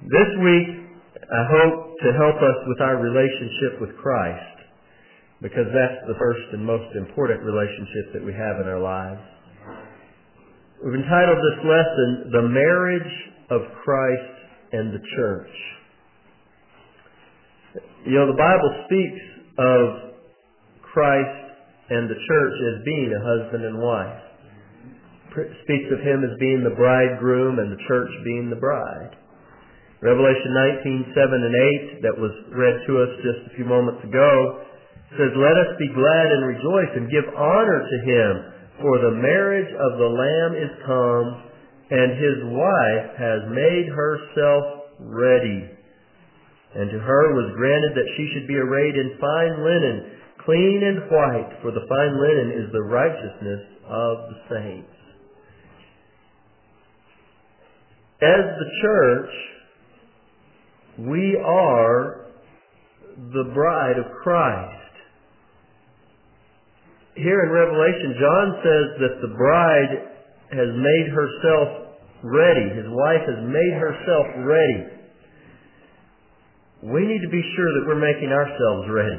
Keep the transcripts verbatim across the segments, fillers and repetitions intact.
This week, I hope to help us with our relationship with Christ, because that's the first and most important relationship that we have in our lives. We've entitled this lesson, The Marriage of Christ and the Church. You know, the Bible speaks of Christ and the church as being a husband and wife. It speaks of Him as being the bridegroom and the church being the bride. Revelation nineteen, seven and eight, that was read to us just a few moments ago, says, "Let us be glad and rejoice and give honor to Him, for the marriage of the Lamb is come, and His wife has made herself ready. And to her was granted that she should be arrayed in fine linen, clean and white, for the fine linen is the righteousness of the saints." As the church, we are the bride of Christ. Here in Revelation, John says that the bride has made herself ready. His wife has made herself ready. We need to be sure that we're making ourselves ready.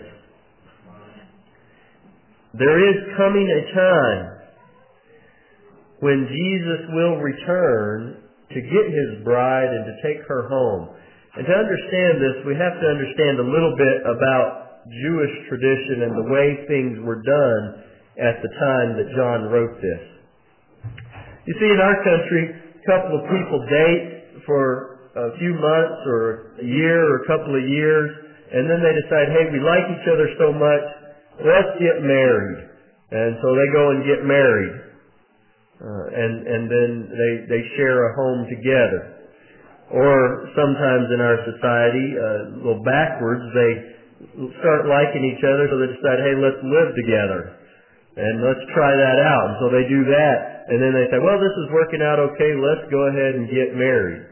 There is coming a time when Jesus will return to get His bride and to take her home. And to understand this, we have to understand a little bit about Jewish tradition and the way things were done at the time that John wrote this. You see, in our country, a couple of people date for a few months or a year or a couple of years, and then they decide, hey, we like each other so much, let's get married. And so they go and get married. Uh, and, and then they, they share a home together. Or sometimes in our society, uh, a little backwards, they start liking each other, so they decide, hey, let's live together. And let's try that out. And so they do that. And then they say, well, this is working out okay, let's go ahead and get married.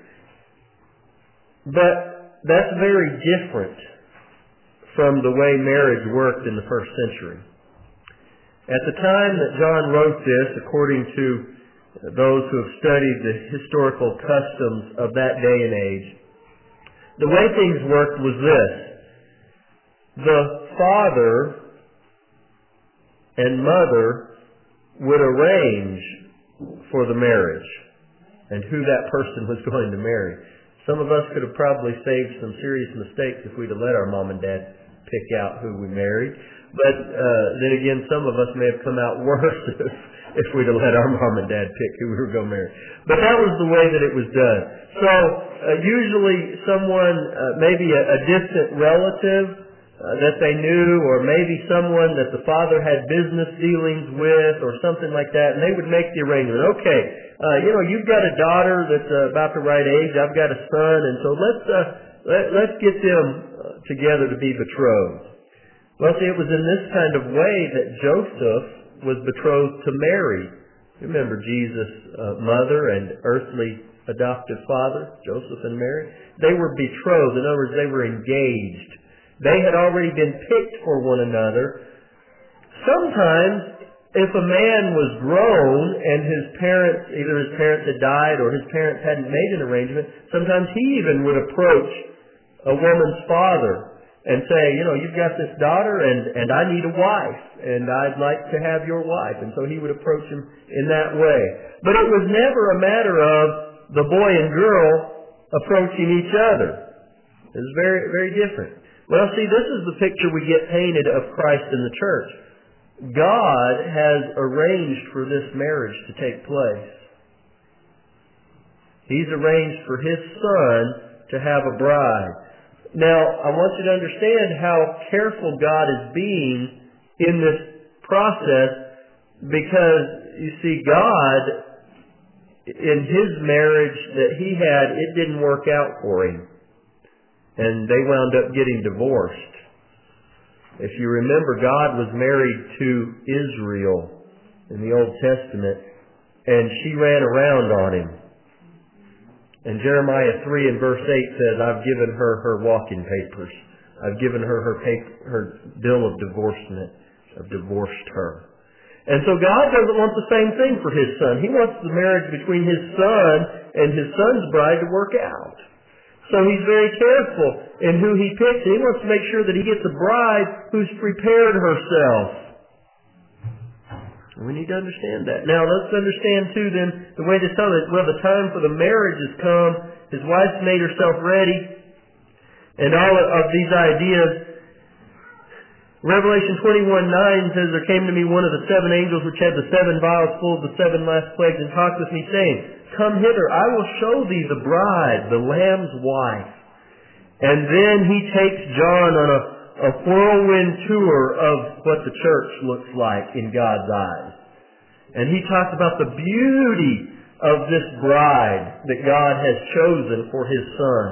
But that's very different from the way marriage worked in the first century. At the time that John wrote this, according to those who have studied the historical customs of that day and age, the way things worked was this. The father and mother would arrange for the marriage and who that person was going to marry. Some of us could have probably saved some serious mistakes if we'd have let our mom and dad pick out who we married. But uh, then again, some of us may have come out worse if, if we'd have let our mom and dad pick who we were going to marry. But that was the way that it was done. So uh, usually someone, uh, maybe a, a distant relative uh, that they knew, or maybe someone that the father had business dealings with or something like that, and they would make the arrangement. Okay, uh, you know, you've got a daughter that's uh, about the right age. I've got a son, and so let's, uh, let, let's get them uh, together to be betrothed. Well, see, it was in this kind of way that Joseph was betrothed to Mary. Remember Jesus' uh, mother and earthly adoptive father, Joseph and Mary? They were betrothed. In other words, they were engaged. They had already been picked for one another. Sometimes, if a man was grown and his parents, either his parents had died or his parents hadn't made an arrangement, sometimes he even would approach a woman's father and say, you know, you've got this daughter and, and I need a wife and I'd like to have your wife. And so he would approach him in that way. But it was never a matter of the boy and girl approaching each other. It was very, very different. Well, see, this is the picture we get painted of Christ in the church. God has arranged for this marriage to take place. He's arranged for His Son to have a bride. Now, I want you to understand how careful God is being in this process, because, you see, God, in His marriage that He had, it didn't work out for Him. And they wound up getting divorced. If you remember, God was married to Israel in the Old Testament, and she ran around on him. And Jeremiah three and verse eight says, I've given her her walking papers. I've given her her, paper, her bill of divorcement. I've divorced her. And so God doesn't want the same thing for His Son. He wants the marriage between His Son and His Son's bride to work out. So he's very careful in who he picks. He wants to make sure that he gets a bride who's prepared herself. We need to understand that. Now let's understand too then the way this comes. Well, the time for the marriage has come. His wife's made herself ready. And all of these ideas. Revelation twenty-one nine says, there came to me one of the seven angels which had the seven vials full of the seven last plagues, and talked with me, saying, come hither, I will show thee the bride, the Lamb's wife. And then he takes John on a, a whirlwind tour of what the church looks like in God's eyes. And he talks about the beauty of this bride that God has chosen for His Son.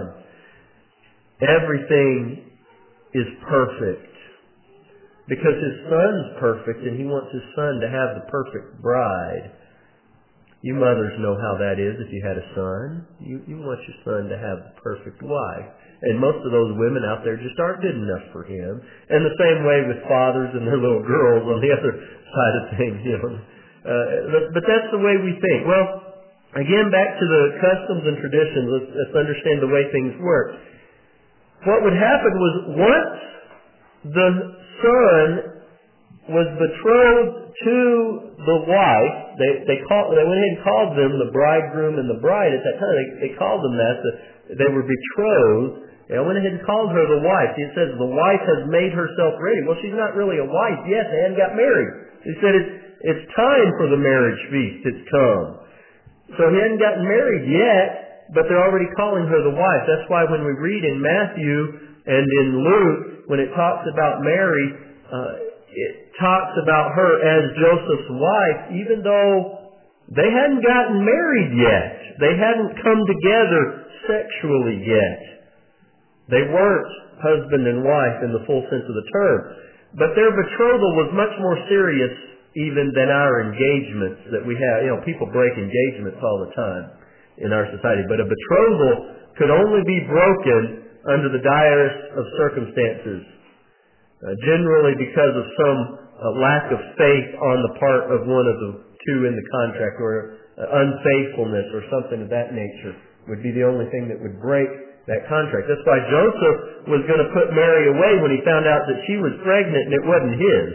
Everything is perfect. Because His Son's perfect and He wants His Son to have the perfect bride. You mothers know how that is if you had a son. You, you want your son to have the perfect wife. And most of those women out there just aren't good enough for him. And the same way with fathers and their little girls on the other side of things. You know. uh, but, but that's the way we think. Well, again, back to the customs and traditions. Let's, let's understand the way things work. What would happen was once the son was betrothed to the wife, they they called they went ahead and called them the bridegroom and the bride at that time. They, they called them that. The, they were betrothed. They went ahead and called her the wife. It says the wife has made herself ready. Well, she's not really a wife yet. They hadn't got married. He said it's it's time for the marriage feast. It's come. So he hadn't gotten married yet, but they're already calling her the wife. That's why when we read in Matthew and in Luke, when it talks about Mary, uh, it talks about her as Joseph's wife, even though they hadn't gotten married yet. They hadn't come together sexually yet. They weren't husband and wife in the full sense of the term. But their betrothal was much more serious even than our engagements that we have. You know, people break engagements all the time in our society. But a betrothal could only be broken under the direst of circumstances. Uh, generally because of some uh, lack of faith on the part of one of the two in the contract, or uh, unfaithfulness or something of that nature would be the only thing that would break that contract. That's why Joseph was going to put Mary away when he found out that she was pregnant and it wasn't his.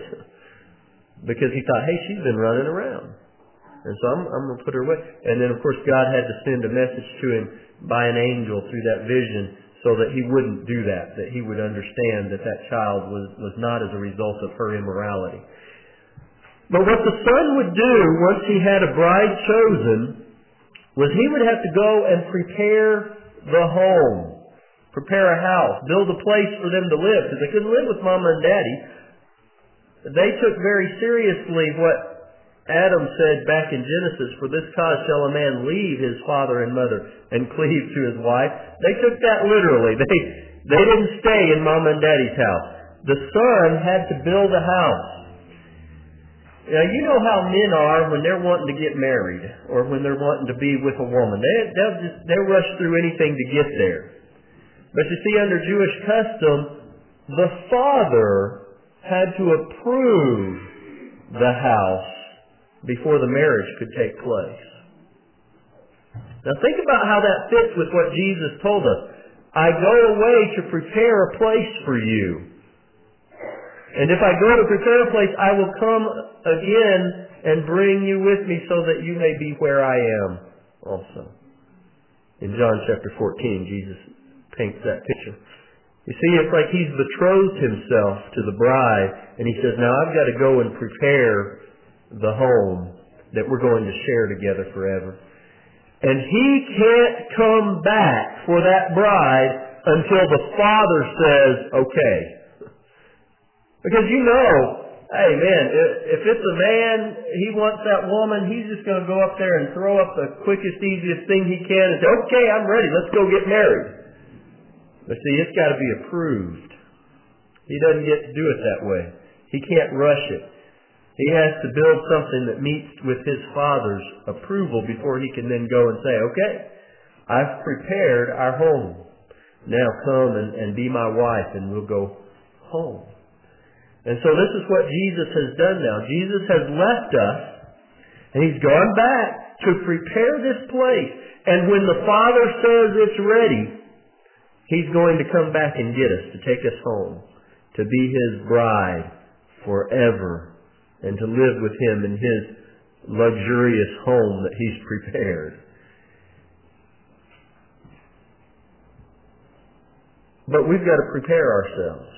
Because he thought, hey, she's been running around. And so I'm, I'm going to put her away. And then, of course, God had to send a message to him by an angel through that vision, so that he wouldn't do that, that he would understand that that child was, was not as a result of her immorality. But what the son would do once he had a bride chosen was he would have to go and prepare the home, prepare a house, build a place for them to live, because they couldn't live with mama and daddy. They took very seriously what Adam said back in Genesis, for this cause shall a man leave his father and mother and cleave to his wife. They took that literally. They, they didn't stay in mom and daddy's house. The son had to build a house. Now, you know how men are when they're wanting to get married or when they're wanting to be with a woman. They, they'll, just, they'll rush through anything to get there. But you see, under Jewish custom, the father had to approve the house before the marriage could take place. Now think about how that fits with what Jesus told us. I go away to prepare a place for you. And if I go to prepare a place, I will come again and bring you with me so that you may be where I am also. In John chapter fourteen, Jesus paints that picture. You see, it's like he's betrothed himself to the bride, and he says, now I've got to go and prepare the home that we're going to share together forever. And he can't come back for that bride until the father says, okay. Because you know, hey man, if it's a man, he wants that woman, he's just going to go up there and throw up the quickest, easiest thing he can and say, okay, I'm ready, let's go get married. But see, it's got to be approved. He doesn't get to do it that way. He can't rush it. He has to build something that meets with his father's approval before he can then go and say, okay, I've prepared our home. Now come and, and be my wife and we'll go home. And so this is what Jesus has done now. Jesus has left us and he's gone back to prepare this place. And when the Father says it's ready, He's going to come back and get us, to take us home, to be His bride forever, and to live with Him in His luxurious home that He's prepared. But we've got to prepare ourselves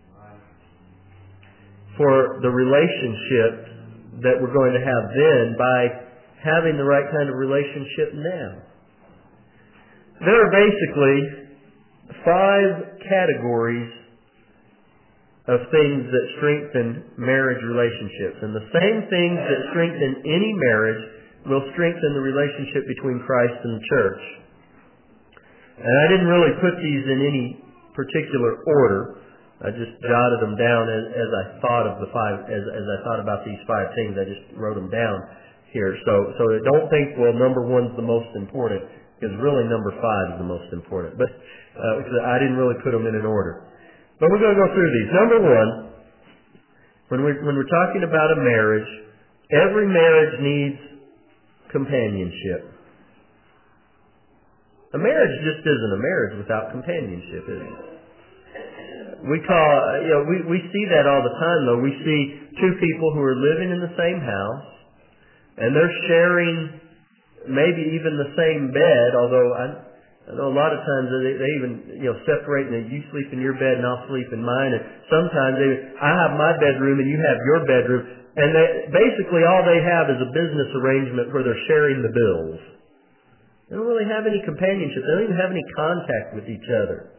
for the relationship that we're going to have then by having the right kind of relationship now. There are basically five categories of things that strengthen marriage relationships. And the same things that strengthen any marriage will strengthen the relationship between Christ and the church. And I didn't really put these in any particular order. I just jotted them down as, as I thought of the five, as, as I thought about these five things. I just wrote them down here. So, so don't think, well, number one's the most important, because really number five is the most important. But uh, I didn't really put them in an order. But we're going to go through these. Number one, when we're, when we're talking about a marriage, every marriage needs companionship. A marriage just isn't a marriage without companionship, is it? We call, you know, we, we see that all the time, though. We see two people who are living in the same house, and they're sharing maybe even the same bed, although I, I know a lot of times they, they even, you know, separate, and you sleep in your bed and I'll sleep in mine, and sometimes they, I have my bedroom and you have your bedroom, and they, basically all they have is a business arrangement where they're sharing the bills. They don't really have any companionship. They don't even have any contact with each other.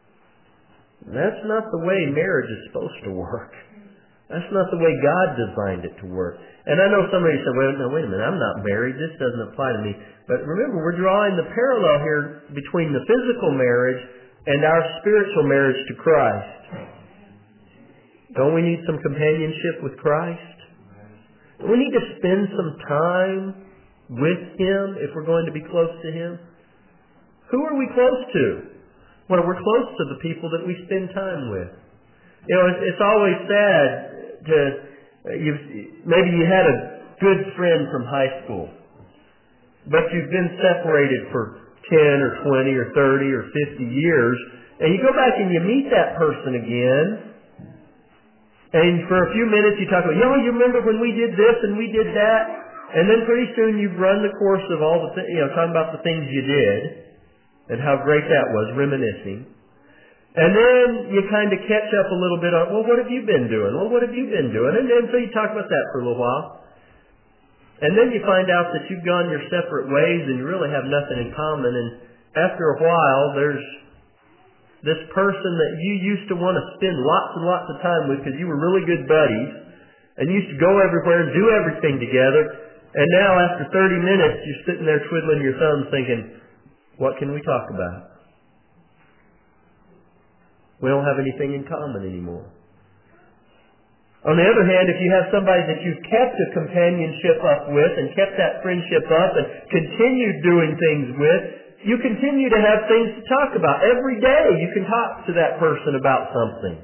That's not the way marriage is supposed to work. That's not the way God designed it to work. And I know somebody said, well, no, wait a minute, I'm not married. This doesn't apply to me. But remember, we're drawing the parallel here between the physical marriage and our spiritual marriage to Christ. Don't we need some companionship with Christ? Don't we need to spend some time with Him if we're going to be close to Him? Who are we close to? Well, we're close to the people that we spend time with. You know, it's, it's always sad to, you maybe you had a good friend from high school, but you've been separated for ten or twenty or thirty or fifty years, and you go back and you meet that person again, and for a few minutes you talk about, you know, you remember when we did this and we did that? And then pretty soon you've run the course of all the, th- you know, talking about the things you did and how great that was, reminiscing. And then you kind of catch up a little bit on, well, what have you been doing? Well, what have you been doing? And then so you talk about that for a little while. And then you find out that you've gone your separate ways and you really have nothing in common. And after a while, there's this person that you used to want to spend lots and lots of time with because you were really good buddies and you used to go everywhere and do everything together. And now after thirty minutes, you're sitting there twiddling your thumbs thinking, what can we talk about? We don't have anything in common anymore. On the other hand, if you have somebody that you've kept a companionship up with and kept that friendship up and continued doing things with, you continue to have things to talk about. Every day you can talk to that person about something.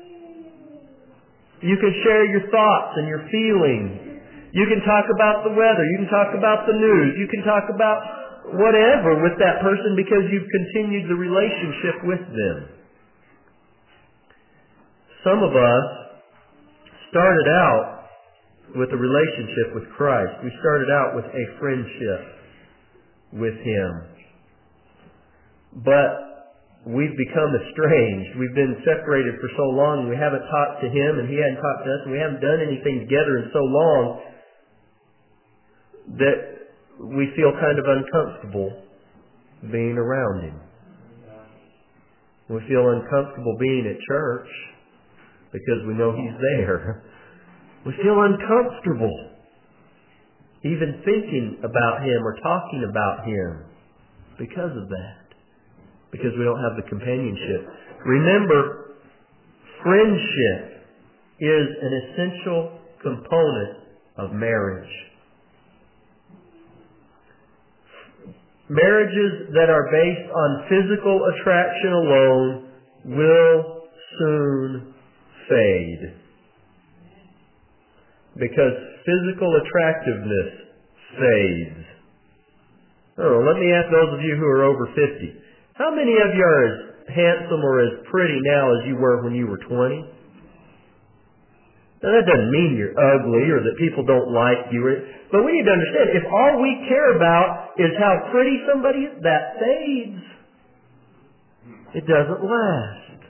You can share your thoughts and your feelings. You can talk about the weather. You can talk about the news. You can talk about whatever with that person because you've continued the relationship with them. Some of us started out with a relationship with Christ. We started out with a friendship with Him. But we've become estranged. We've been separated for so long. We haven't talked to Him and He hadn't talked to us. And we haven't done anything together in so long that we feel kind of uncomfortable being around Him. We feel uncomfortable being at church because we know He's there. We feel uncomfortable even thinking about Him or talking about Him because of that. Because we don't have the companionship. Remember, friendship is an essential component of marriage. Marriages that are based on physical attraction alone will soon fade. Because physical attractiveness fades. Oh, let me ask those of you who are over fifty. How many of you are as handsome or as pretty now as you were when you were twenty. Now that doesn't mean you're ugly or that people don't like you. But we need to understand, if all we care about is how pretty somebody is, that fades. It doesn't last.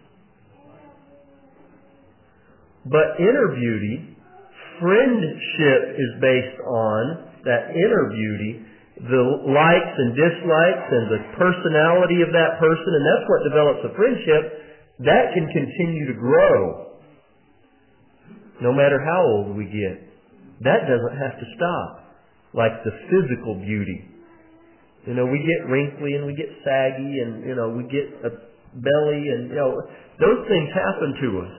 But inner beauty, friendship is based on that inner beauty, the likes and dislikes and the personality of that person, and that's what develops a friendship. That can continue to grow no matter how old we get. That doesn't have to stop, like the physical beauty. You know, we get wrinkly and we get saggy and, you know, we get a belly and, you know, those things happen to us.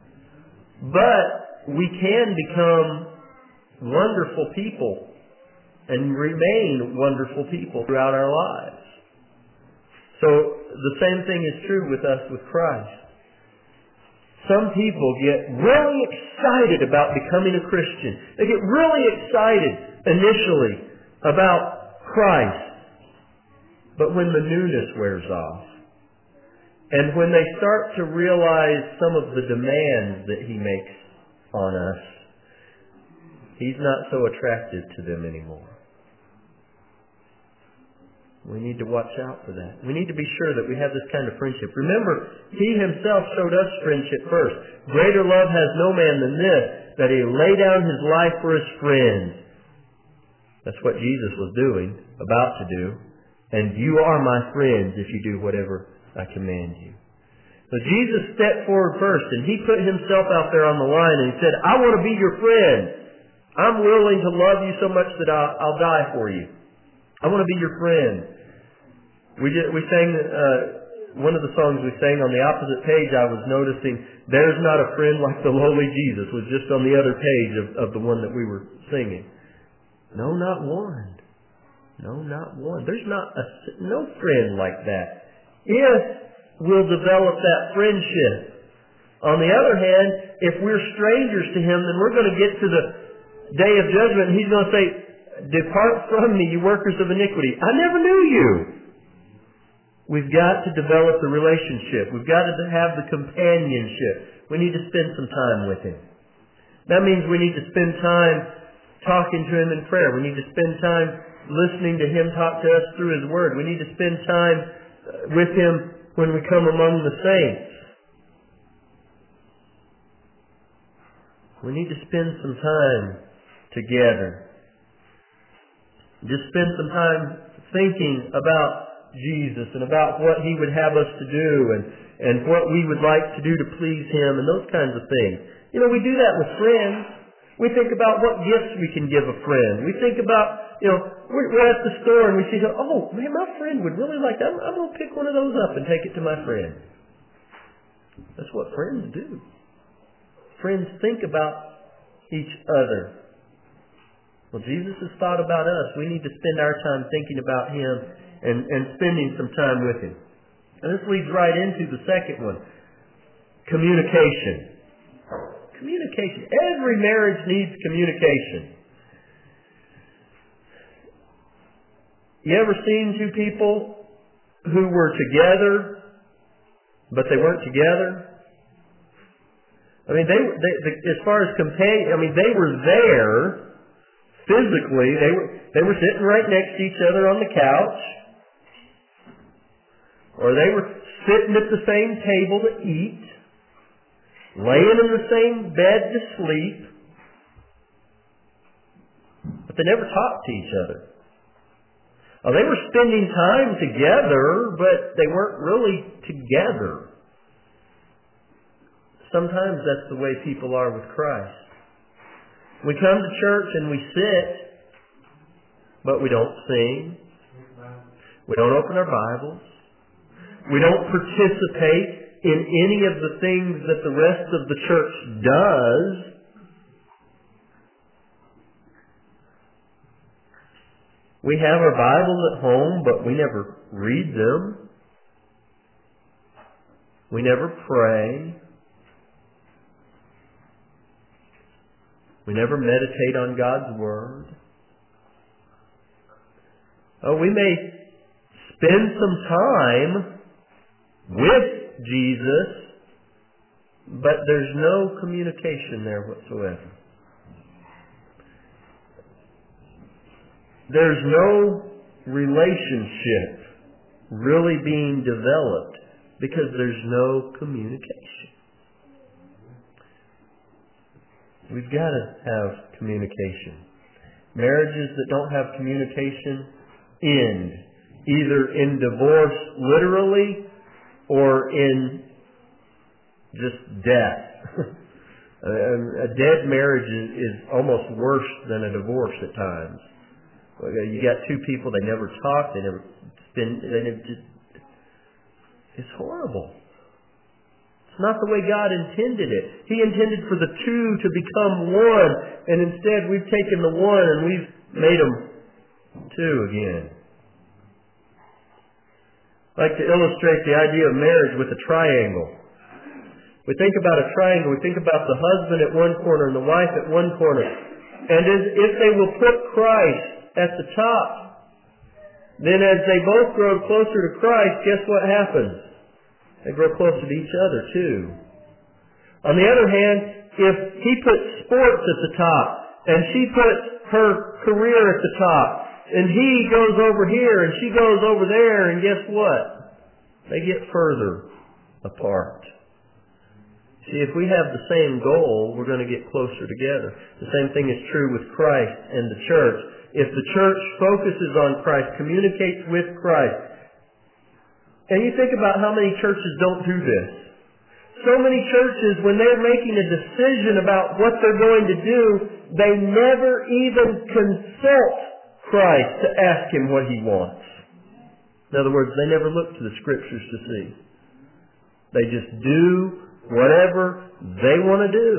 But we can become wonderful people and remain wonderful people throughout our lives. So the same thing is true with us with Christ. Some people get really excited about becoming a Christian. They get really excited initially about Christ. But when the newness wears off, and when they start to realize some of the demands that He makes on us, He's not so attractive to them anymore. We need to watch out for that. We need to be sure that we have this kind of friendship. Remember, He Himself showed us friendship first. Greater love has no man than this, that He lay down His life for His friends. That's what Jesus was doing, about to do. And you are my friends if you do whatever I command you. So Jesus stepped forward first, and He put Himself out there on the line, and He said, I want to be your friend. I'm willing to love you so much that I'll, I'll die for you. I want to be your friend. We did, we sang, uh, one of the songs we sang on the opposite page, I was noticing, there's not a friend like the lowly Jesus, was just on the other page of, of the one that we were singing. No, not one. No, not one. There's not a, no friend like that. If we'll develop that friendship. On the other hand, if we're strangers to Him, then we're going to get to the day of judgment, and He's going to say, depart from me, you workers of iniquity. I never knew you. We've got to develop the relationship. We've got to have the companionship. We need to spend some time with Him. That means we need to spend time talking to Him in prayer. We need to spend time listening to Him talk to us through His Word. We need to spend time with Him when we come among the saints. We need to spend some time together. Just spend some time thinking about Jesus and about what He would have us to do and, and what we would like to do to please Him and those kinds of things. You know, we do that with friends. We think about what gifts we can give a friend. We think about, you know, we're, we're at the store and we see, oh, man, my friend would really like that. I'm, I'm going to pick one of those up and take it to my friend. That's what friends do. Friends think about each other. Well, Jesus has thought about us. We need to spend our time thinking about Him and, and spending some time with Him. And this leads right into the second one. Communication. Communication. Every marriage needs communication. You ever seen two people who were together, but they weren't together? I mean, they, they, they as far as companion, I mean, they were there. Physically, they were they were sitting right next to each other on the couch, or they were sitting at the same table to eat, laying in the same bed to sleep, but they never talked to each other. Well, they were spending time together, but they weren't really together. Sometimes that's the way people are with Christ. We come to church and we sit, but we don't sing. We don't open our Bibles. We don't participate in any of the things that the rest of the church does. We have our Bibles at home, but we never read them. We never pray. We never meditate on God's Word. Oh, we may spend some time, with Jesus, but there's no communication there whatsoever. There's no relationship really being developed because there's no communication. We've got to have communication. Marriages that don't have communication end either in divorce literally or in just death. a dead marriage is, is almost worse than a divorce at times. You got two people, they never talk, they never spend, they never just, it's horrible. It's not the way God intended it. He intended for the two to become one, and instead we've taken the one and we've made them two again. I like to illustrate the idea of marriage with a triangle. We think about a triangle, we think about the husband at one corner and the wife at one corner. And as if they will put Christ at the top, then as they both grow closer to Christ, guess what happens? They grow closer to each other too. On the other hand, if he puts sports at the top, and she puts her career at the top, and he goes over here, and she goes over there, and guess what? They get further apart. See, if we have the same goal, we're going to get closer together. The same thing is true with Christ and the church. If the church focuses on Christ, communicates with Christ, and you think about how many churches don't do this. So many churches, when they're making a decision about what they're going to do, they never even consult Christ to ask Him what He wants. In other words, they never look to the Scriptures to see. They just do whatever they want to do.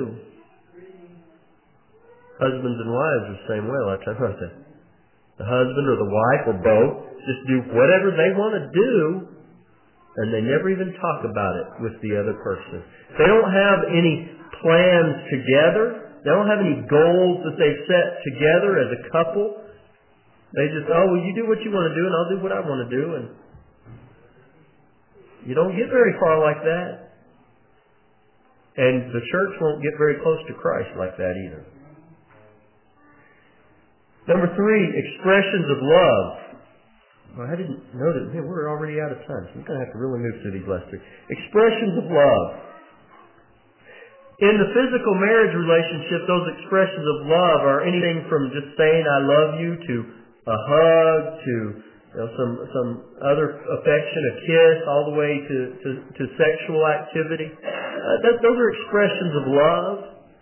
Husbands and wives are the same way a lot of times, aren't they? The husband or the wife or both just do whatever they want to do, and they never even talk about it with the other person. They don't have any plans together. They don't have any goals that they've set together as a couple. They just, oh, well, you do what you want to do, and I'll do what I want to do. And you don't get very far like that. And the church won't get very close to Christ like that either. Number three, expressions of love. Well, I didn't know that. Man, we're already out of time, so we're going to have to really move through these last three. Expressions of love. In the physical marriage relationship, those expressions of love are anything from just saying I love you to a hug to you know, some some other affection, a kiss, all the way to, to, to sexual activity. Uh, that, those are expressions of love.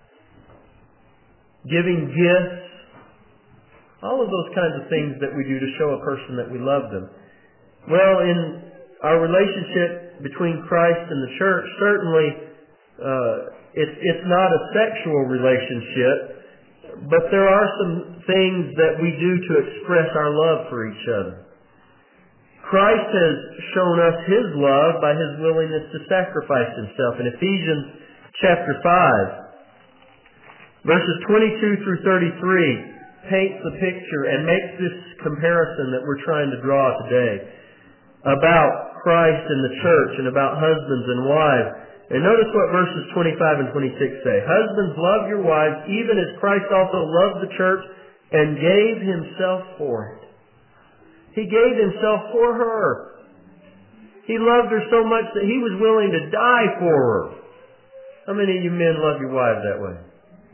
Giving gifts. All of those kinds of things that we do to show a person that we love them. Well, in our relationship between Christ and the church, certainly uh, it's, it's not a sexual relationship, but there are some things that we do to express our love for each other. Christ has shown us His love by His willingness to sacrifice Himself. In Ephesians chapter five, verses twenty-two through thirty-three, paints the picture and makes this comparison that we're trying to draw today about Christ and the church and about husbands and wives. And notice what verses twenty-five and twenty-six say. Husbands, love your wives, even as Christ also loved the church and gave Himself for it. He gave Himself for her. He loved her so much that He was willing to die for her. How many of you men love your wives that way?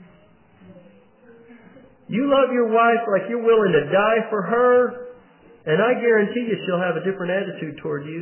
You love your wife like you're willing to die for her, and I guarantee you she'll have a different attitude toward you.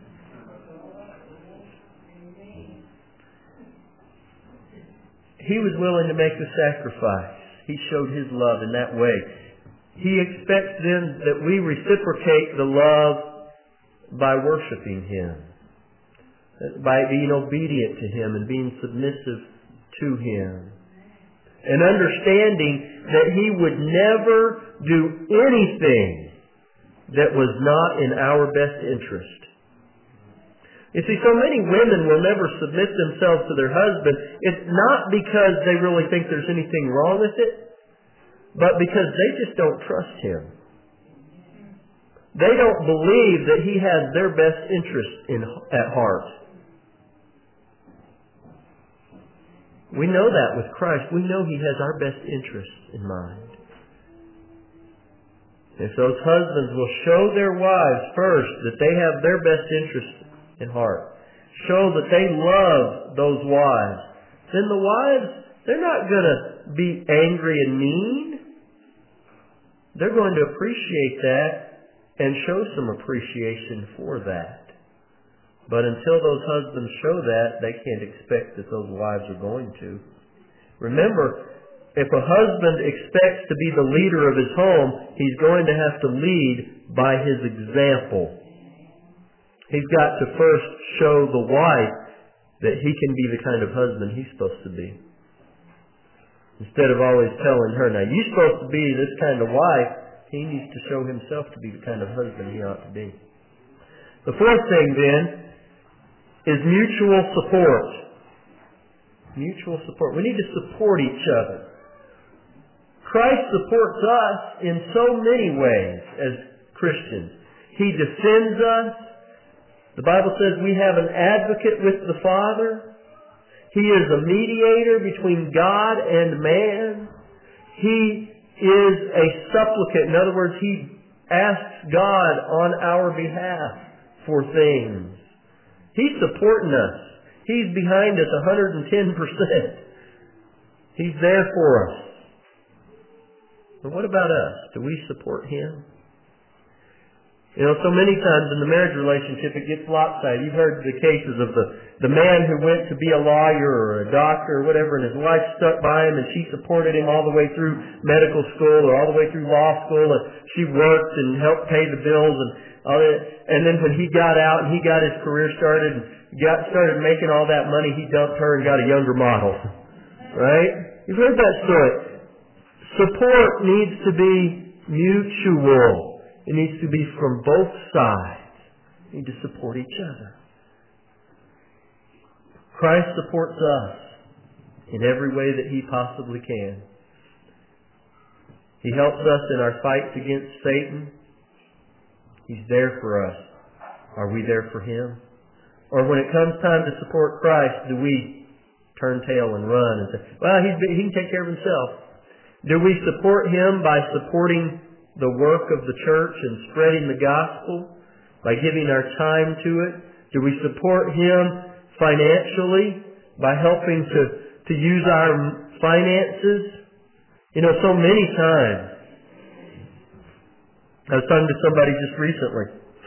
He was willing to make the sacrifice. He showed His love in that way. He expects then that we reciprocate the love by worshiping Him, by being obedient to Him and being submissive to Him. And understanding that He would never do anything that was not in our best interest. You see, so many women will never submit themselves to their husband. It's not because they really think there's anything wrong with it, but because they just don't trust him. They don't believe that He has their best interest in, at heart. We know that with Christ. We know He has our best interest in mind. If those husbands will show their wives first that they have their best interest in heart, show that they love those wives, then the wives, they're not going to be angry and mean. They're going to appreciate that and show some appreciation for that. But until those husbands show that, they can't expect that those wives are going to. Remember, if a husband expects to be the leader of his home, he's going to have to lead by his example. He's got to first show the wife that he can be the kind of husband he's supposed to be. Instead of always telling her, now you're supposed to be this kind of wife, he needs to show himself to be the kind of husband he ought to be. The fourth thing then is mutual support. Mutual support. We need to support each other. Christ supports us in so many ways as Christians. He defends us. The Bible says we have an advocate with the Father. He is a mediator between God and man. He is a supplicant. In other words, He asks God on our behalf for things. He's supporting us. He's behind us one hundred ten percent. He's there for us. But what about us? Do we support Him? You know, so many times in the marriage relationship it gets lopsided. You've heard the cases of the, the man who went to be a lawyer or a doctor or whatever, and his wife stuck by him and she supported him all the way through medical school or all the way through law school, and she worked and helped pay the bills and all that. And then when he got out and he got his career started and got started making all that money, he dumped her and got a younger model. Right? You've heard that story. Support needs to be mutual. It needs to be from both sides. We need to support each other. Christ supports us in every way that He possibly can. He helps us in our fights against Satan. He's there for us. Are we there for Him? Or when it comes time to support Christ, do we turn tail and run and say, well, he's, he can take care of himself? Do we support Him by supporting the work of the church and spreading the gospel, by giving our time to it? Do we support Him financially by helping to, to use our finances? You know, so many times, I was talking to somebody just recently.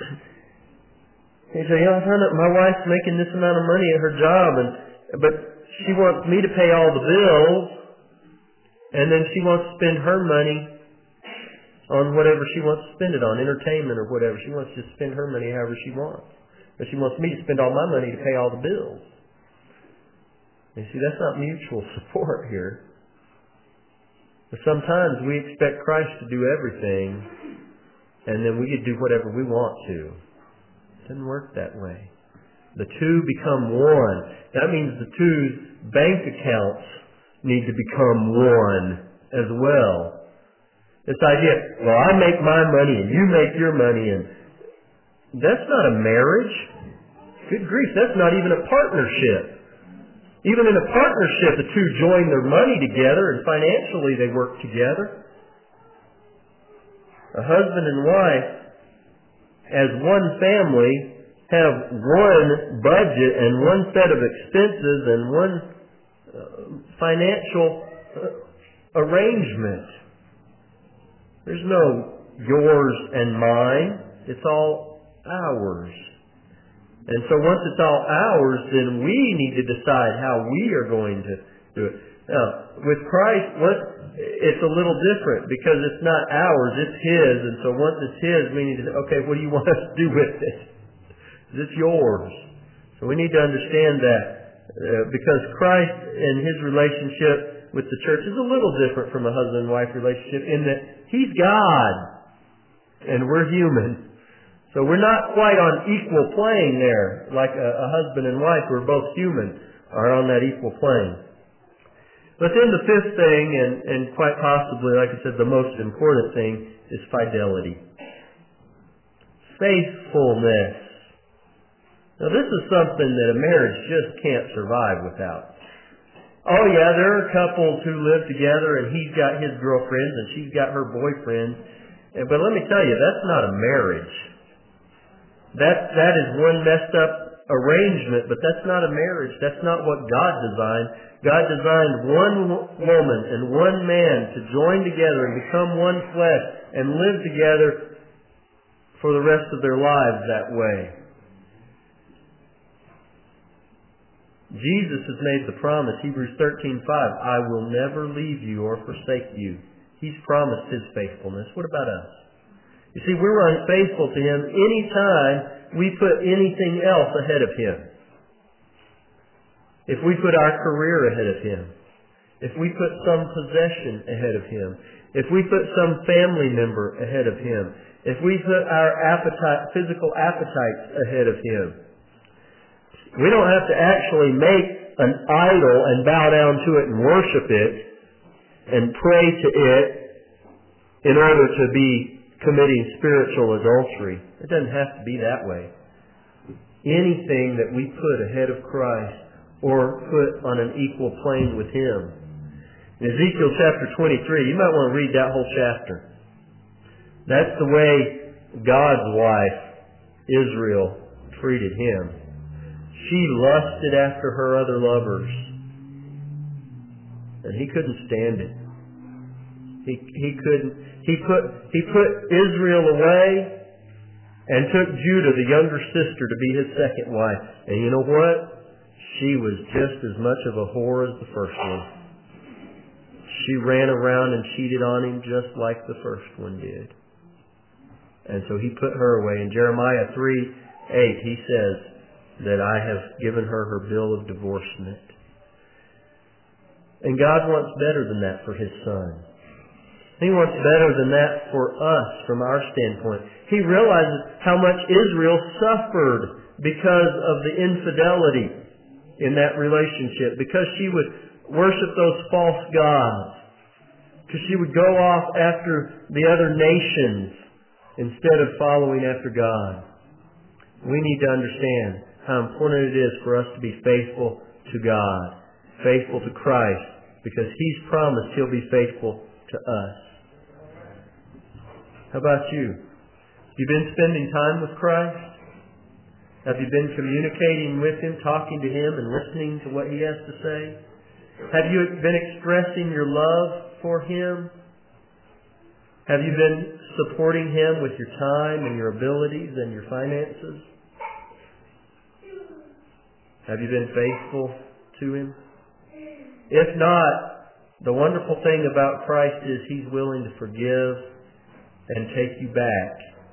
He said, you know, I found out my wife's making this amount of money at her job, and but she wants me to pay all the bills, and then she wants to spend her money on whatever she wants to spend it on, entertainment or whatever. She wants to spend her money however she wants. But she wants me to spend all my money to pay all the bills. You see, that's not mutual support here. But sometimes we expect Christ to do everything, and then we can do whatever we want to. It doesn't work that way. The two become one. That means the two's bank accounts need to become one as well. This idea, well, I make my money and you make your money, and that's not a marriage. Good grief, that's not even a partnership. Even in a partnership, the two join their money together and financially they work together. A husband and wife, as one family, have one budget and one set of expenses and one uh, financial uh, arrangement. There's no yours and mine. It's all ours. And so once it's all ours, then we need to decide how we are going to do it. Now, with Christ, what, it's a little different because it's not ours, it's His. And so once it's His, we need to say, okay, what do you want us to do with it? It's yours. So we need to understand that uh, because Christ and His relationship with the church is a little different from a husband and wife relationship in that He's God and we're human. So we're not quite on equal plane there, like a, a husband and wife who are both human are on that equal plane. But then the fifth thing, and, and quite possibly, like I said, the most important thing, is fidelity. faithfulness. Now this is something that a marriage just can't survive without. Oh yeah, there are couples who live together and he's got his girlfriends and she's got her boyfriends. But let me tell you, that's not a marriage. That, that is one messed up arrangement, but that's not a marriage. That's not what God designed. God designed one woman and one man to join together and become one flesh and live together for the rest of their lives that way. Jesus has made the promise, Hebrews thirteen five, I will never leave you or forsake you. He's promised His faithfulness. What about us? You see, we're unfaithful to Him anytime we put anything else ahead of Him. If we put our career ahead of Him, if we put some possession ahead of Him, if we put some family member ahead of Him, if we put our appetite, physical appetites ahead of Him, we don't have to actually make an idol and bow down to it and worship it and pray to it in order to be committing spiritual adultery. It doesn't have to be that way. Anything that we put ahead of Christ or put on an equal plane with Him. In Ezekiel chapter twenty-three, you might want to read that whole chapter. That's the way God's wife, Israel, treated Him. She lusted after her other lovers. And He couldn't stand it. He, he couldn't. He put, he put Israel away and took Judah, the younger sister, to be His second wife. And you know what? She was just as much of a whore as the first one. She ran around and cheated on him just like the first one did. And so He put her away. In Jeremiah three eight, He says that I have given her her bill of divorcement. And God wants better than that for His Son. He wants better than that for us from our standpoint. He realizes how much Israel suffered because of the infidelity in that relationship, because she would worship those false gods, because she would go off after the other nations instead of following after God. We need to understand how important it is for us to be faithful to God, faithful to Christ, because He's promised He'll be faithful to us. How about you? Have you been spending time with Christ? Have you been communicating with Him, talking to Him, and listening to what He has to say? Have you been expressing your love for Him? Have you been supporting Him with your time and your abilities and your finances? Have you been faithful to Him? If not, the wonderful thing about Christ is He's willing to forgive and take you back.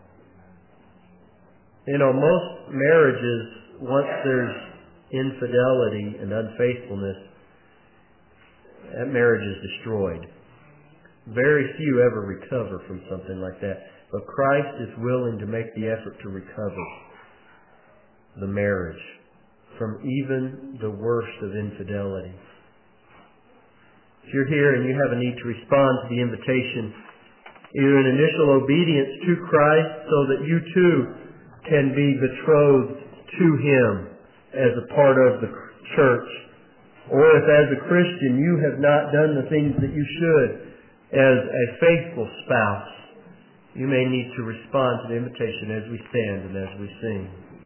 You know, most marriages, once there's infidelity and unfaithfulness, that marriage is destroyed. Very few ever recover from something like that. But Christ is willing to make the effort to recover the marriage from even the worst of infidelity. If you're here and you have a need to respond to the invitation, either in initial obedience to Christ so that you too can be betrothed to Him as a part of the church, or if as a Christian you have not done the things that you should as a faithful spouse, you may need to respond to the invitation as we stand and as we sing.